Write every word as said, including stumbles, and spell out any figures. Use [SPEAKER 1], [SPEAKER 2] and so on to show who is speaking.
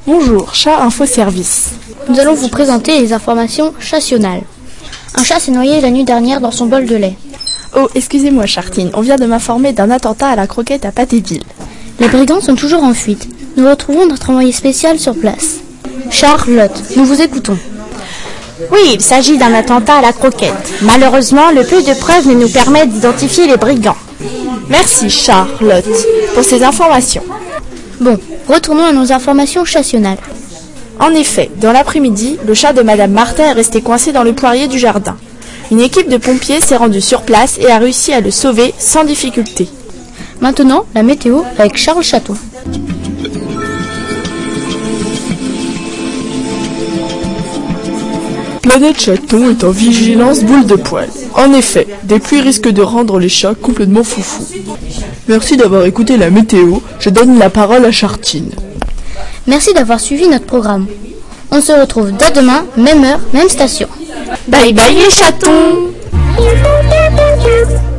[SPEAKER 1] Bonjour, Chat Info Service.
[SPEAKER 2] Nous allons vous présenter les informations chassionnales. Un chat s'est noyé la nuit dernière dans son bol de lait.
[SPEAKER 1] Oh, excusez-moi Chartine, on vient de m'informer d'un attentat à la croquette à Patéville.
[SPEAKER 2] Les brigands sont toujours en fuite. Nous retrouvons notre envoyé spécial sur place. Charlotte, nous vous écoutons.
[SPEAKER 3] Oui, il s'agit d'un attentat à la croquette. Malheureusement, le peu de preuves ne nous permet d'identifier les brigands.
[SPEAKER 1] Merci Charlotte pour ces informations.
[SPEAKER 2] Bon, retournons à nos informations chassionnales.
[SPEAKER 1] En effet, dans l'après-midi, le chat de Madame Martin est resté coincé dans le poirier du jardin. Une équipe de pompiers s'est rendue sur place et a réussi à le sauver sans difficulté.
[SPEAKER 2] Maintenant, la météo avec Charles Chaton.
[SPEAKER 4] Planète Chaton est en vigilance boule de poil. En effet, des pluies risquent de rendre les chats complètement foufous. Merci d'avoir écouté la météo, je donne la parole à Chartine.
[SPEAKER 2] Merci d'avoir suivi notre programme. On se retrouve dès demain, même heure, même station.
[SPEAKER 3] Bye bye les chatons!